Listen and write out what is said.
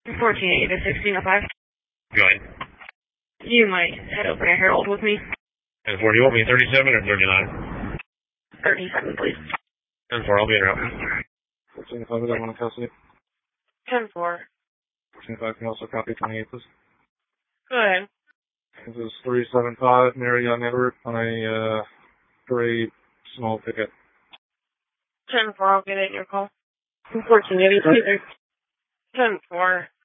1480 to 1605. Go ahead. You might head over to Harold with me. 10-4, do you want me 37 or 39? 37, please. 10-4, I'll be in your house. 14-5, is that one in custody? 10-4. 14-5, can you also copy 28, please? Go ahead. This is 375 Mary Young Edward on a gray small ticket. 10-4, I'll get it in your call. 1480, 10-4.